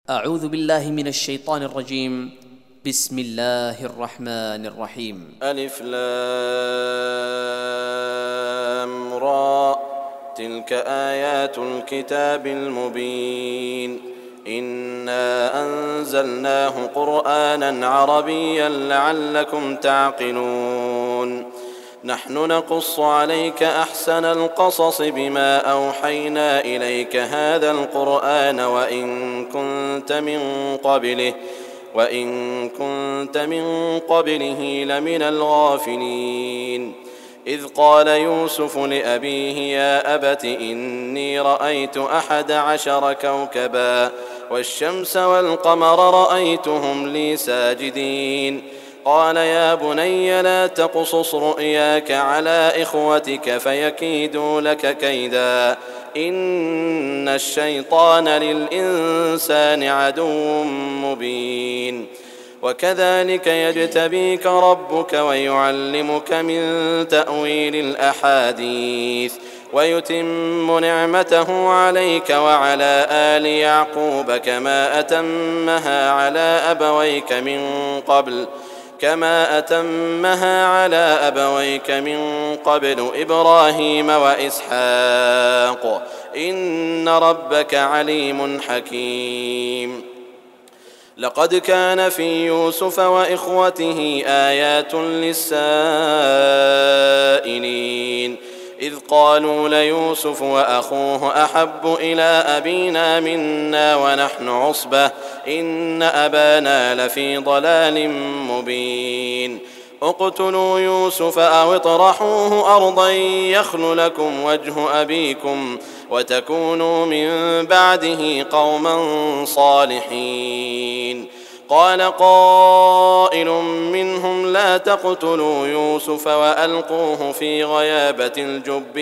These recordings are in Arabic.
أعوذ بالله من الشيطان الرجيم. بسم الله الرحمن الرحيم. ألف لام را، تلك آيات الكتاب المبين. إنا أنزلناه قرآنا عربيا لعلكم تعقلون. نحن نقص عليك أحسن القصص بما أوحينا إليك هذا القرآن وإن كنت من قبله لمن الغافلين. إذ قال يوسف لأبيه يا أبت إني رأيت 11 كوكبا والشمس والقمر رأيتهم لي ساجدين. قال يا بني لا تقصص رؤياك على إخوتك فيكيدوا لك كيدا، إن الشيطان للإنسان عدو مبين. وكذلك يجتبيك ربك ويعلمك من تأويل الأحاديث ويتم نعمته عليك وعلى آل يعقوب كما أتمها على أبويك من قبل إبراهيم وإسحاق، إن ربك عليم حكيم. لقد كان في يوسف وإخوته آيات للسائلين، إذ قالوا ليوسف وأخوه أحب إلى أبينا منا ونحن عصبة إن أبانا لفي ضلال مبين. اقتلوا يوسف أو اطرحوه أرضا يخل لكم وجه أبيكم وتكونوا من بعده قوما صالحين. قال قائل منهم لا تقتلوا يوسف وألقوه في غيابة الجب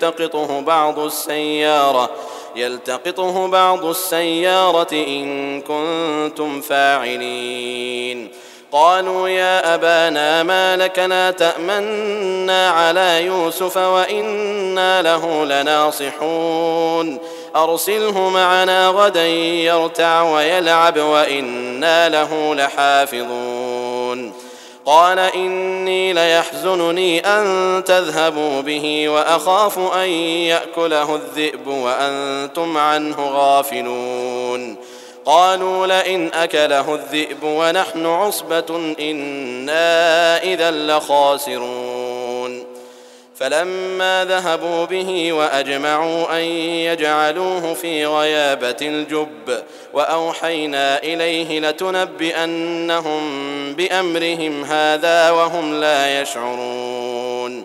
يلتقطه بعض السيارة إن كنتم فاعلين. قالوا يا أبانا ما لك لا تأمنا على يوسف وإنا له لناصحون، أرسله معنا غدا يرتع ويلعب وإنا له لحافظون. قال إني ليحزنني أن تذهبوا به وأخاف أن يأكله الذئب وأنتم عنه غافلون. قالوا لئن أكله الذئب ونحن عصبة إنا إذا لخاسرون. فلما ذهبوا به وأجمعوا أن يجعلوه في غيابة الجب وأوحينا إليه لتنبئنهم بأمرهم هذا وهم لا يشعرون.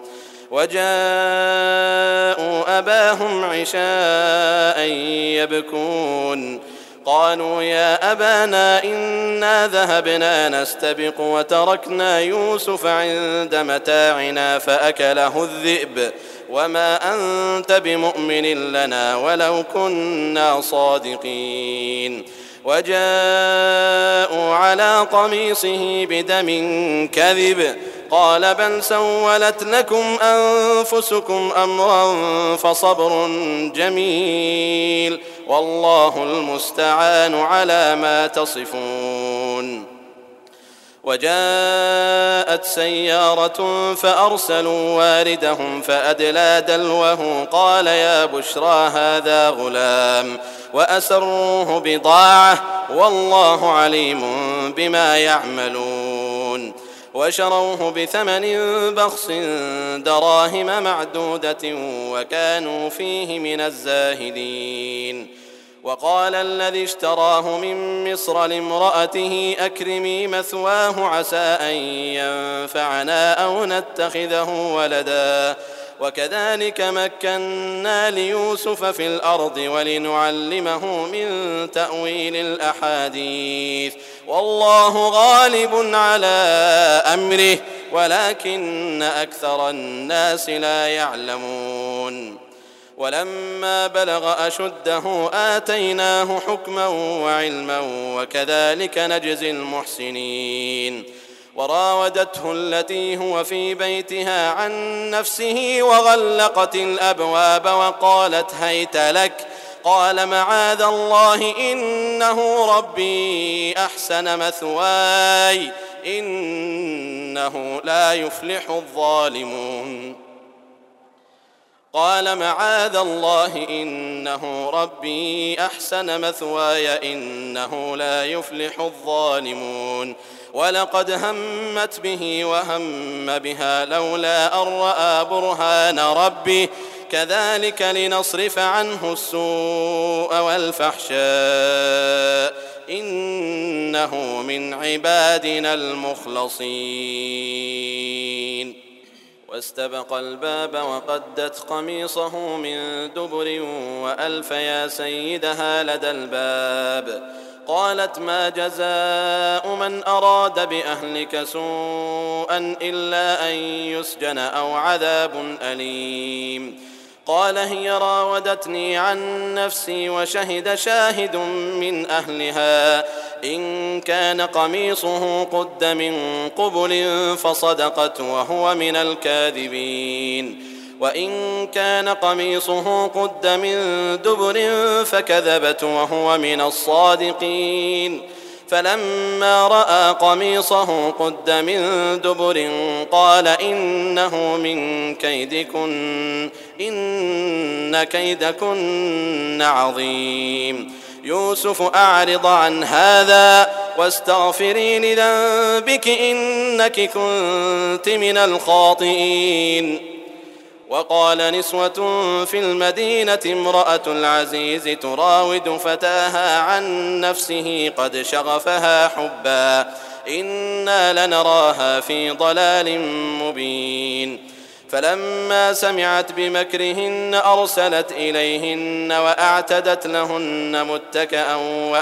وجاءوا أباهم عشاء يبكون. قالوا يا أبانا إنا ذهبنا نستبق وتركنا يوسف عند متاعنا فأكله الذئب وما أنت بمؤمن لنا ولو كنا صادقين. وجاءوا على قميصه بدم كذب قال بل سولت لكم أنفسكم أمرا فصبر جميل والله المستعان على ما تصفون. وجاءت سيارة فأرسلوا واردهم فأدلى دلوه قال يا بشرى هذا غلام وأسروه بضاعة والله عليم بما يعملون. وشروه بثمن بخس دراهم معدودة وكانوا فيه من الزاهدين. وقال الذي اشتراه من مصر لامرأته أكرمي مثواه عسى أن ينفعنا أو نتخذه ولدا وكذلك مكنا ليوسف في الأرض ولنعلمه من تأويل الأحاديث والله غالب على أمره ولكن أكثر الناس لا يعلمون. ولما بلغ أشده آتيناه حكما وعلما وكذلك نجزي المحسنين. وراودته التي هو في بيتها عن نفسه وغلقت الأبواب وقالت هيت لك قال معاذ الله إنه ربي أحسن مثواي إنه لا يفلح الظالمون قال معاذ الله إنه ربي أحسن مثواي إنه لا يفلح الظالمون ولقد همت به وهم بها لولا أن رأى برهان ربه كذلك لنصرف عنه السوء والفحشاء إنه من عبادنا المخلصين واستبق الباب وقدت قميصه من دبر وألف يا سيدها لدى الباب قالت ما جزاء من أراد بأهلك سوءا إلا أن يسجن أو عذاب أليم قال هي راودتني عن نفسي وشهد شاهد من أهلها إن كان قميصه قد من قبل فصدقت وهو من الكاذبين وإن كان قميصه قد من دبر فكذبت وهو من الصادقين فلما رأى قميصه قد من دبر قال إنه من كيدكن إن كيدكن عظيم يوسف أعرض عن هذا واستغفري لذنبك إنك كنت من الخاطئين وقال نسوة في المدينة امرأة العزيز تراود فتاها عن نفسه قد شغفها حبا إنا لنراها في ضلال مبين فلما سمعت بمكرهن أرسلت إليهن وأعتدت لهن متكئا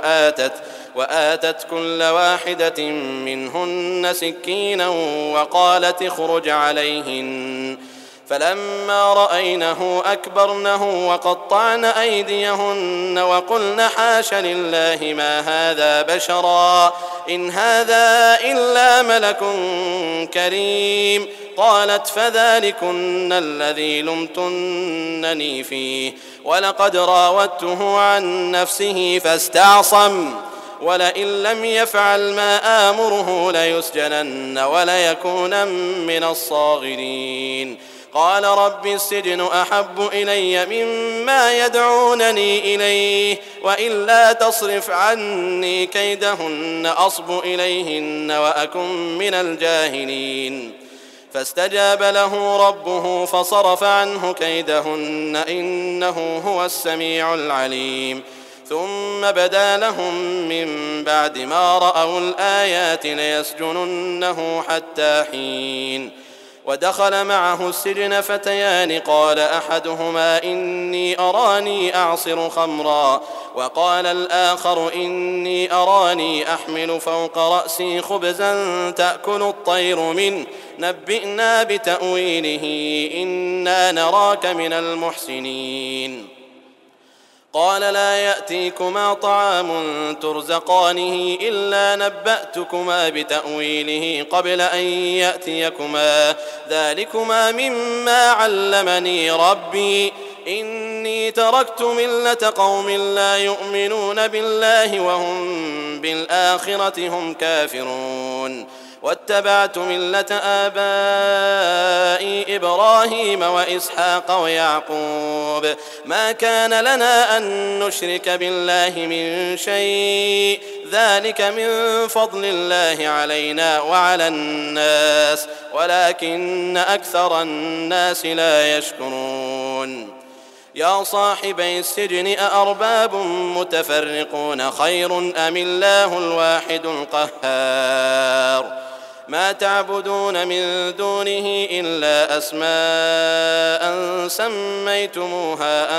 وآتت كل واحدة منهن سكينا وقالت اخرج عليهن فلما رأينه أكبرنه وقطعن أيديهن وقلن حاش لله ما هذا بشرا إن هذا إلا ملك كريم قالت فذلكن الذي لمتنني فيه ولقد راودته عن نفسه فاستعصم ولئن لم يفعل ما آمره ليسجنن وليكونن من الصاغرين قال رب السجن أحب إلي مما يدعونني إليه وإلا تصرف عني كيدهن أصب إليهن وأكن من الجاهلين فاستجاب له ربه فصرف عنه كيدهن إنه هو السميع العليم ثم بدا لهم من بعد ما رأوا الآيات ليسجننه حتى حين ودخل معه السجن فتيان قال أحدهما إني أراني أعصر خمرا وقال الآخر إني أراني أحمل فوق رأسي خبزا تأكل الطير منه نبئنا بتأويله إنا نراك من المحسنين قال لا يأتيكما طعام ترزقانه إلا نبأتكما بتأويله قبل أن يأتيكما ذلكما مما علمني ربي إني تركت ملة قوم لا يؤمنون بالله وهم بالآخرة هم كافرون واتبعت ملة آبائي إبراهيم وإسحاق ويعقوب ما كان لنا أن نشرك بالله من شيء ذلك من فضل الله علينا وعلى الناس ولكن أكثر الناس لا يشكرون يا صاحبي السجن أأرباب متفرقون خير أم الله الواحد القهار ما تعبدون من دونه إلا أسماء سميتموها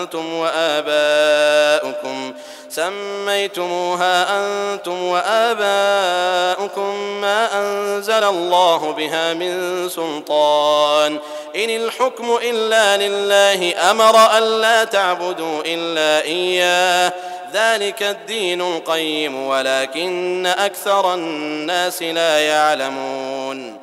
أنتم وآباؤكم ما أنزل الله بها من سلطان إن الحكم إلا لله أمر ألا تعبدوا إلا إياه ذلك الدين القيم ولكن أكثر الناس لا يعلمون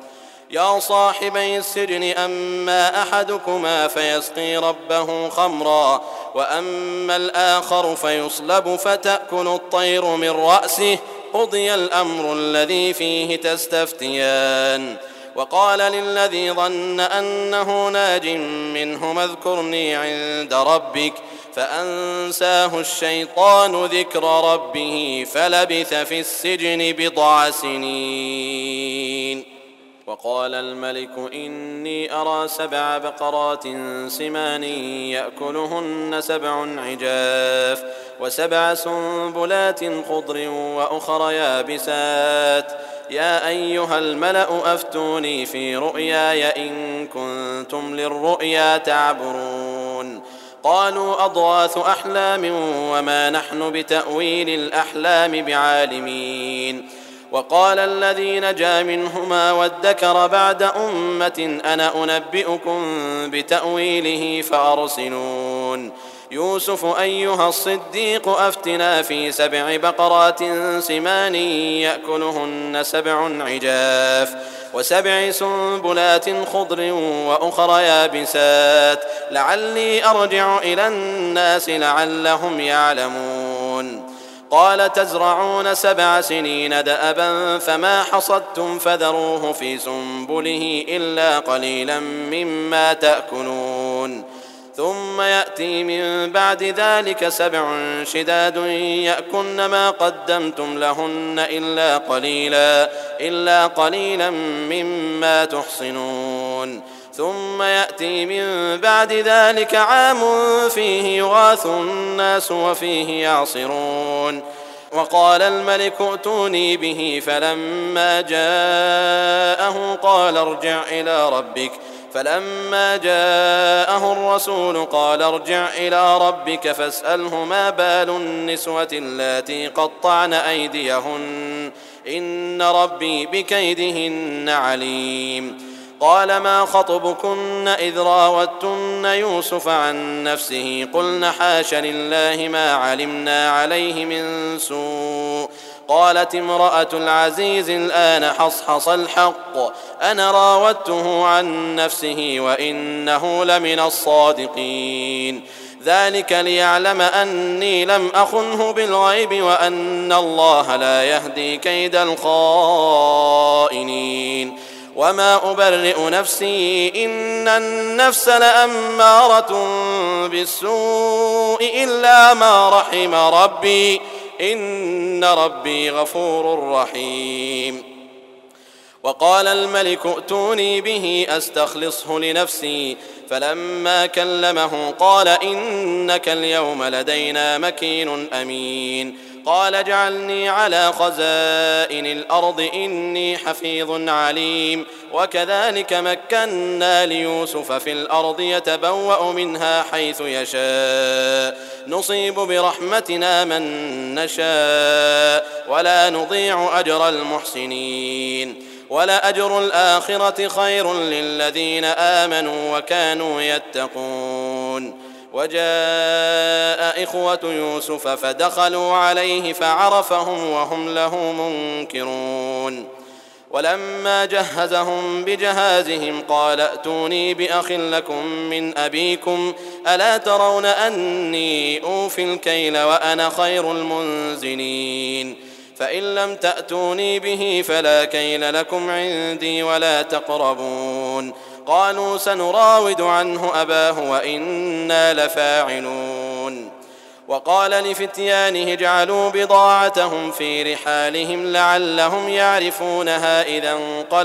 يا صاحبي السجن أما أحدكما فيسقي ربه خمرا وأما الآخر فيصلب فتأكل الطير من رأسه قضي الأمر الذي فيه تستفتيان. وقال للذي ظن أنه ناج منهما اذكرني عند ربك فأنساه الشيطان ذكر ربه فلبث في السجن بضع سنين. وقال الملك إني أرى 7 بقرات سمان يأكلهن 7 عجاف و7 سنبلات خضر وأخر يابسات يا أيها الملأ أفتوني في رؤياي إن كنتم للرؤيا تعبرون. قالوا أضغاث أحلام وما نحن بتأويل الأحلام بعالمين. وقال الذي نجا منهما وادكر بعد أمة أنا أنبئكم بتأويله فأرسلون. يوسف أيها الصديق أفتنا في 7 بقرات سمان يأكلهن 7 عجاف و7 سنبلات خضر وأخر يابسات لعلي أرجع إلى الناس لعلهم يعلمون. قال تزرعون 7 سنين دأبا فما حصدتم فذروه في سنبله إلا قليلا مما تأكلون. ثم يأتي من بعد ذلك 7 شداد يأكلن ما قدمتم لهن إلا قليلا مما تحصنون. ثم يأتي من بعد ذلك عام فيه يغاث الناس وفيه يعصرون. وقال الملك ائتوني به فلما جاءه قال ارجع إلى ربك فلما جاءه الرسول قال ارجع إلى ربك فاسأله ما بال النسوة اللاتي قطعن أيديهن إن ربي بكيدهن عليم. قال ما خطبكن إذ راوتن يوسف عن نفسه قلن حاش لله ما علمنا عليه من سوء. قالت امرأة العزيز الآن حصحص الحق أنا راودته عن نفسه وإنه لمن الصادقين. ذلك ليعلم أني لم أخنه بالغيب وأن الله لا يهدي كيد الخائنين. وما أبرئ نفسي إن النفس لأمارة بالسوء إلا ما رحم ربي إن ربي غفور رحيم. وقال الملك ائتوني به أستخلصه لنفسي فلما كلمه قال إنك اليوم لدينا مكين أمين. قال اجعلني على خزائن الأرض إني حفيظ عليم. وكذلك مكنا ليوسف في الأرض يتبوأ منها حيث يشاء نصيب برحمتنا من نشاء ولا نضيع أجر المحسنين. ولأجر الآخرة خير للذين آمنوا وكانوا يتقون. وجاء إخوة يوسف فدخلوا عليه فعرفهم وهم له منكرون. ولما جهزهم بجهازهم قال ائتوني بأخ لكم من أبيكم ألا ترون أني أوفي الكيل وأنا خير المنزلين. فإن لم تأتوني به فلا كيل لكم عندي ولا تقربون. قالوا سنراود عنه أباه وإنا لفاعلون. وقال لفتيانه اجعلوا بضاعتهم في رحالهم لعلهم يعرفونها إذا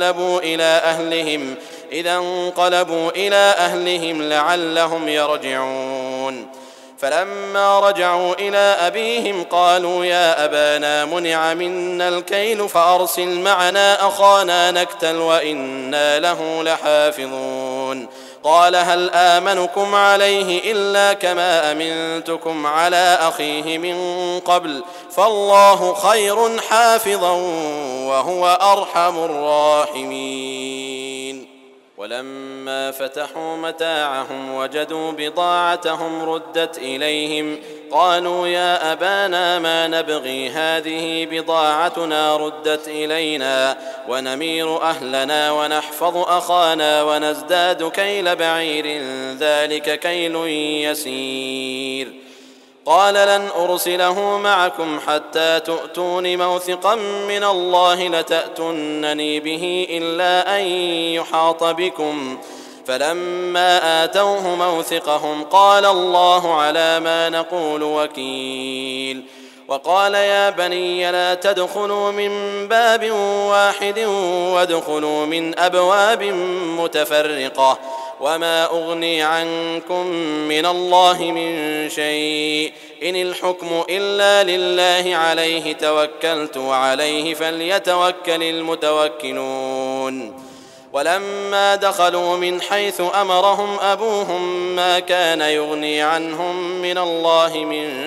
انقلبوا إلى أهلهم لعلهم يرجعون. فلما رجعوا إلى أبيهم قالوا يا أبانا منع منا الكيل فأرسل معنا أخانا نكتل وإنا له لحافظون. قال هل آمنكم عليه إلا كما أمنتكم على أخيه من قبل فالله خير حافظا وهو أرحم الراحمين. ولما فتحوا متاعهم وجدوا بضاعتهم ردت إليهم قالوا يا أبانا ما نبغي هذه بضاعتنا ردت إلينا ونمير أهلنا ونحفظ أخانا ونزداد كيل بعير ذلك كيل يسير. قال لن أرسله معكم حتى تؤتون موثقا من الله لتأتونني به إلا أن يحاط بكم. فلما آتوه موثقهم قال الله على ما نقول وكيل. وقال يا بني لا تدخلوا من باب واحد وادخلوا من أبواب متفرقة وما أغني عنكم من الله من شيء إن الحكم إلا لله عليه توكلت وعليه فليتوكل المتوكلون. ولما دخلوا من حيث أمرهم أبوهم ما كان يغني عنهم من الله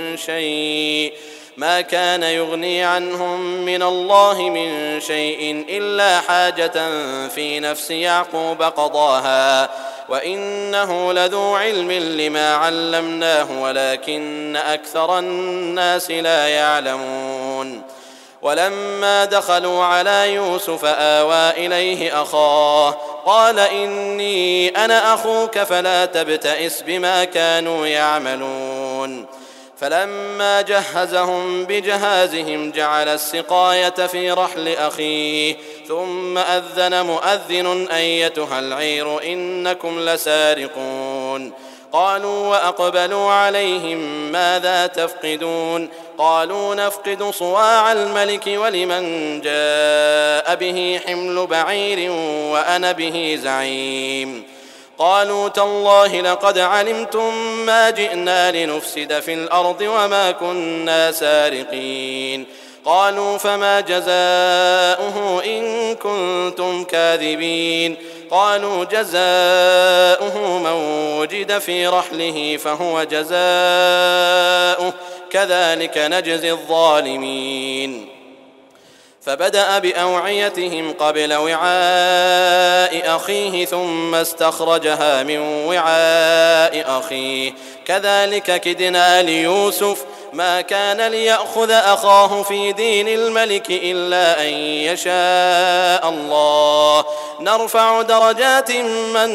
من شيء إلا حاجة في نفس يعقوب قضاها وإنه لذو علم لما علمناه ولكن أكثر الناس لا يعلمون. ولما دخلوا على يوسف آوى إليه أخاه قال إني أنا أخوك فلا تبتئس بما كانوا يعملون. فلما جهزهم بجهازهم جعل السقاية في رحل أخيه ثم أذن مؤذن أيتها العير إنكم لسارقون. قالوا وأقبلوا عليهم ماذا تفقدون قالوا نفقد صواع الملك ولمن جاء به حمل بعير وأنا به زعيم. قالوا تالله لقد علمتم ما جئنا لنفسد في الأرض وما كنا سارقين. قالوا فما جزاؤه إن كنتم كاذبين. قالوا جزاؤه من وجد في رحله فهو جزاؤه كذلك نجزي الظالمين. فبدأ بأوعيتهم قبل وعاء أخيه ثم استخرجها من وعاء أخيه كذلك كدنا ليوسف ما كان ليأخذ أخاه في دين الملك إلا أن يشاء الله نرفع درجات من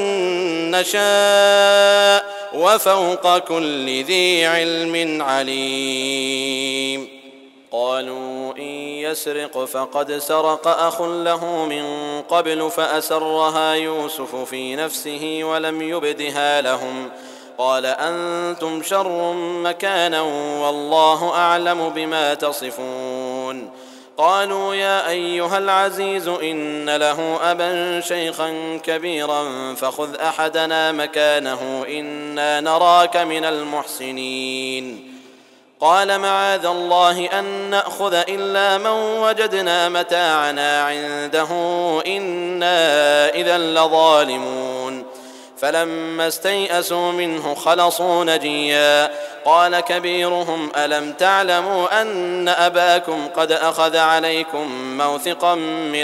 نشاء وفوق كل ذي علم عليم. قالوا إن يسرق فقد سرق أخ له من قبل فأسرها يوسف في نفسه ولم يبدها لهم قال أنتم شر مكانا والله أعلم بما تصفون. قالوا يا أيها العزيز إن له أبا شيخا كبيرا فخذ أحدنا مكانه إنا نراك من المحسنين. قال معاذ الله أن نأخذ إلا من وجدنا متاعنا عنده إنا إذا لظالمون. فلما استيئسوا منه خلصوا نجيا. قال كبيرهم ألم تعلموا أن أباكم قد أخذ عليكم موثقا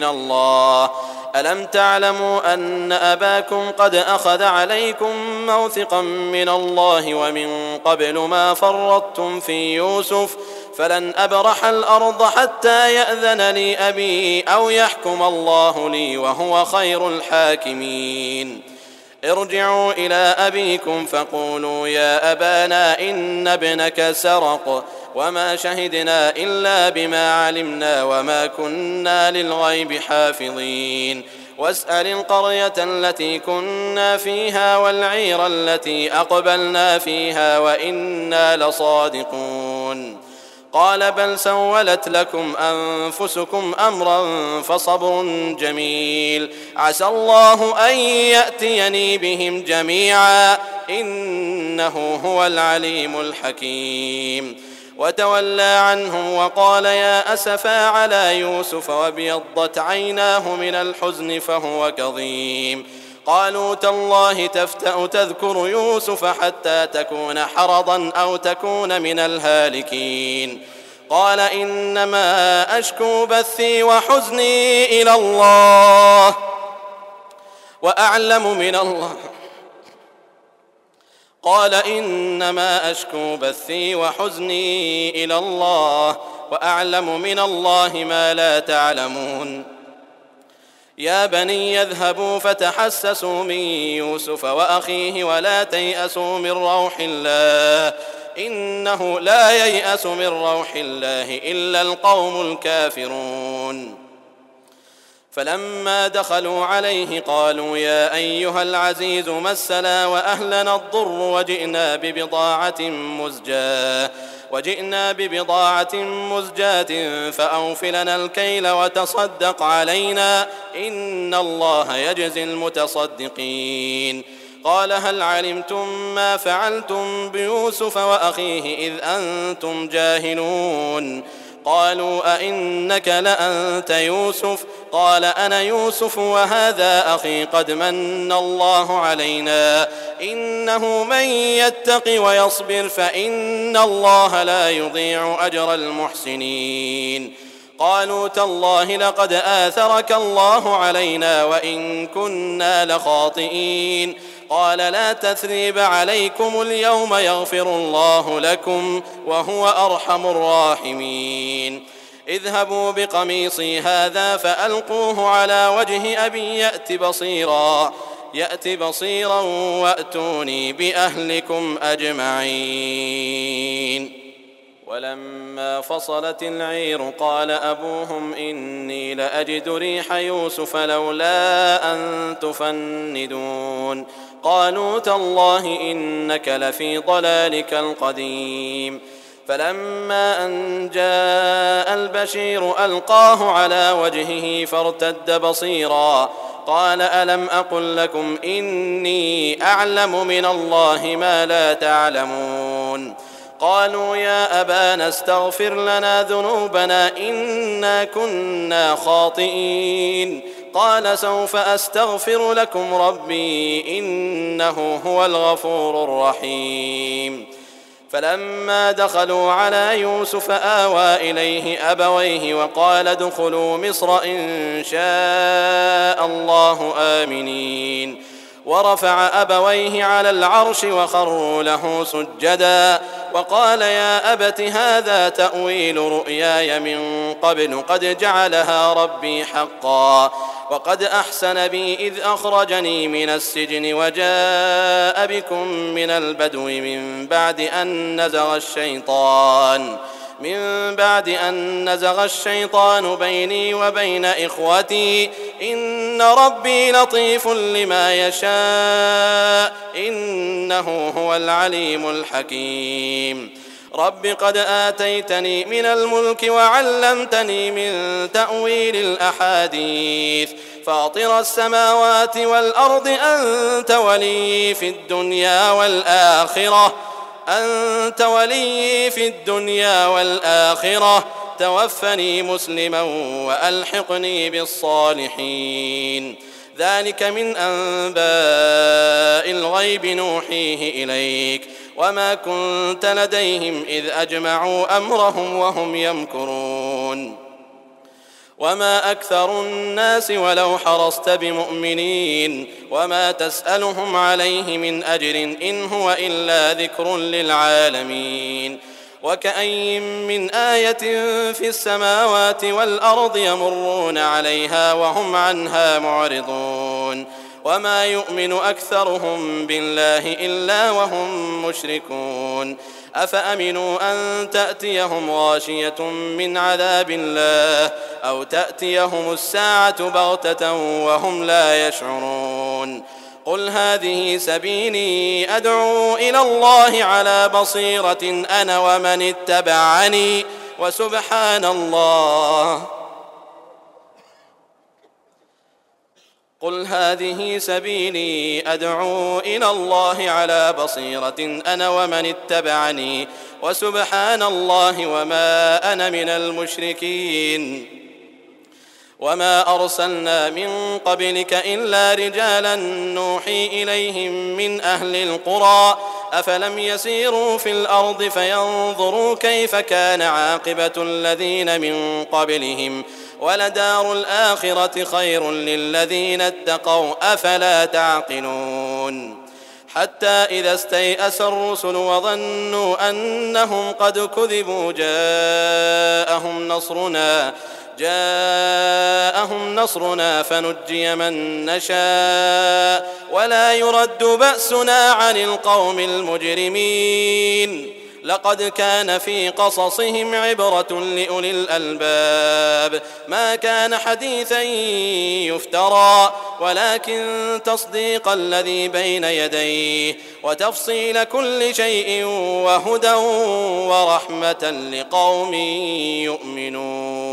من الله ومن قبل ما فرطتم في يوسف فلن أبرح الأرض حتى يأذن لي أبي أو يحكم الله لي وهو خير الحاكمين. ارجعوا إلى أبيكم فقولوا يا أبانا إن ابنك سرق وما شهدنا إلا بما علمنا وما كنا للغيب حافظين. واسأل القرية التي كنا فيها والعير التي أقبلنا فيها وإنا لصادقون. قال بل سولت لكم أنفسكم أمرا فصبر جميل عسى الله أن يأتيني بهم جميعا إنه هو العليم الحكيم. وتولى عنهم وقال يا أسفا على يوسف وابيضت عيناه من الحزن فهو كظيم. قالوا تالله تفتأ تذكر يوسف حتى تكون حرضا أو تكون من الهالكين. قال إنما أشكو بثي وحزني إلى الله وأعلم من الله. قال إنما أشكو بثي وحزني إلى الله وأعلم من الله ما لا تعلمون. يا بني يذهبوا فتحسسوا من يوسف وأخيه ولا تيأسوا من روح الله إنه لا ييأس من روح الله إلا القوم الكافرون. فلما دخلوا عليه قالوا يا أيها العزيز مسنا وأهلنا الضر وجئنا ببضاعة مزجاة فأوف لنا الكيل وتصدق علينا إن الله يجزي المتصدقين. قال هل علمتم ما فعلتم بيوسف وأخيه إذ أنتم جاهلون؟ قالوا أئنك لأنت يوسف؟ قال أنا يوسف وهذا أخي قد من الله علينا إنه من يتق ويصبر فإن الله لا يضيع أجر المحسنين. قالوا تالله لقد آثرك الله علينا وإن كنا لخاطئين. قال لا تثريب عليكم اليوم يغفر الله لكم وهو أرحم الراحمين. اذهبوا بقميصي هذا فألقوه على وجه أبي يأت بصيرا وأتوني بأهلكم أجمعين. ولما فصلت العير قال أبوهم إني لأجد ريح يوسف لولا أن تفندون. قالوا تالله إنك لفي ضلالك القديم. فلما أن جاء البشير ألقاه على وجهه فارتد بصيرا قال ألم أقل لكم إني أعلم من الله ما لا تعلمون؟ قالوا يا أبانا استغفر لنا ذنوبنا إنا كنا خاطئين. قال سوف أستغفر لكم ربي إنه هو الغفور الرحيم. فلما دخلوا على يوسف آوى إليه أبويه وقال ادخلوا مصر إن شاء الله آمنين. ورفع أبويه على العرش وخروا له سجدا وقال يا أبت هذا تأويل رؤياي من قبل قد جعلها ربي حقا وقد أحسن بي إذ أخرجني من السجن وجاء بكم من البدو من بعد أن نزغ الشيطان بيني وبين إخوتي إن ربي لطيف لما يشاء إنه هو العليم الحكيم. رب قد آتيتني من الملك وعلمتني من تأويل الأحاديث فاطر السماوات والأرض أنت ولي في الدنيا والآخرة توفني مسلما وألحقني بالصالحين. ذلك من أنباء الغيب نوحيه إليك وما كنت لديهم إذ أجمعوا أمرهم وهم يمكرون. وما أكثر الناس ولو حرصت بمؤمنين وما تسألهم عليه من أجر إن هو إلا ذكر للعالمين. وكأي من آية في السماوات والأرض يمرون عليها وهم عنها معرضون وما يؤمن أكثرهم بالله إلا وهم مشركون. أفأمنوا أن تأتيهم غاشية من عذاب الله أو تأتيهم الساعة بغتة وهم لا يشعرون. قل هذه سبيلي أدعو إلى الله على بصيرة أنا ومن اتبعني وسبحان الله. قل هذه سبيلي أدعو إلى الله على بصيرة أنا ومن اتبعني وسبحان الله وما أنا من المشركين. وما أرسلنا من قبلك إلا رجالا نوحي إليهم من أهل القرى أفلم يسيروا في الأرض فينظروا كيف كان عاقبة الذين من قبلهم ولدار الآخرة خير للذين اتقوا أفلا تعقلون حتى إذا استيأس الرسل وظنوا أنهم قد كذبوا جاءهم نصرنا فنجي من نشاء ولا يرد بأسنا عن القوم المجرمين لقد كان في قصصهم عبرة لأولي الألباب ما كان حديثا يفترى ولكن تصديق الذي بين يديه وتفصيل كل شيء وهدى ورحمة لقوم يؤمنون.